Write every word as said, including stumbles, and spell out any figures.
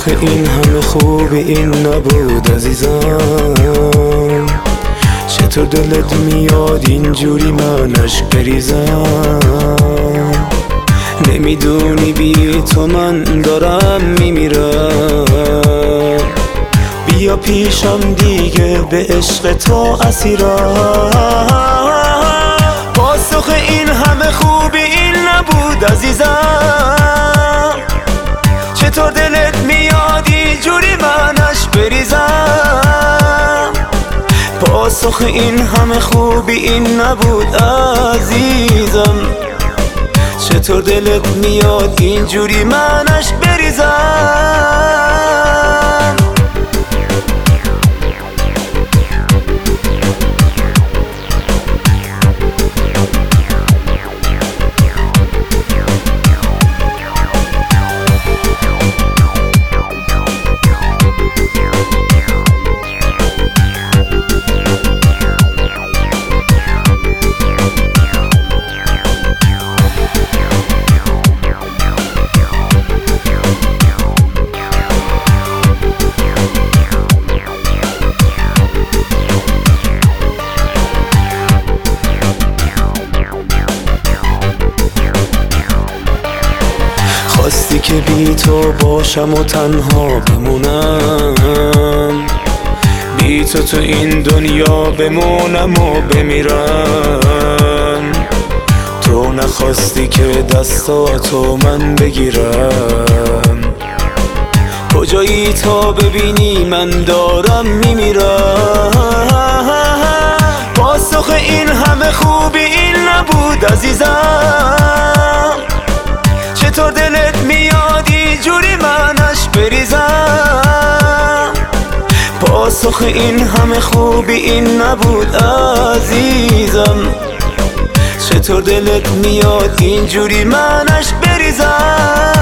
این همه خوبی این نبود عزیزم. چطور دلت میاد اینجوری من اشک بریزم؟ نمیدونی بی تو من دارم میمیرم. بیا پیشم دیگه به عشق تو اسیرم. پاسخ این همه خوبی این نبود عزیزم. چطور دلت میاد اینجوری من اشک بریزم؟ پاسخ این همه خوبی این نبود عزیزم. چطور دلت میاد اینجوری من اشک بریزم؟ خواستی که بی تو باشم و تنها بمونم، بی تو تو این دنیا بمونم و بمیرم. تو نخواستی که دستاتو من بگیرم. کجایی تا ببینی من دارم میمیرم؟ پاسخ این همه خوبی این نبود عزیزم. چطور دلت میاد اینجوری من اشک بریزم؟ پاسخ این همه خوبی این نبود عزیزم. چطور دلت میاد اینجوری من اشک بریزم؟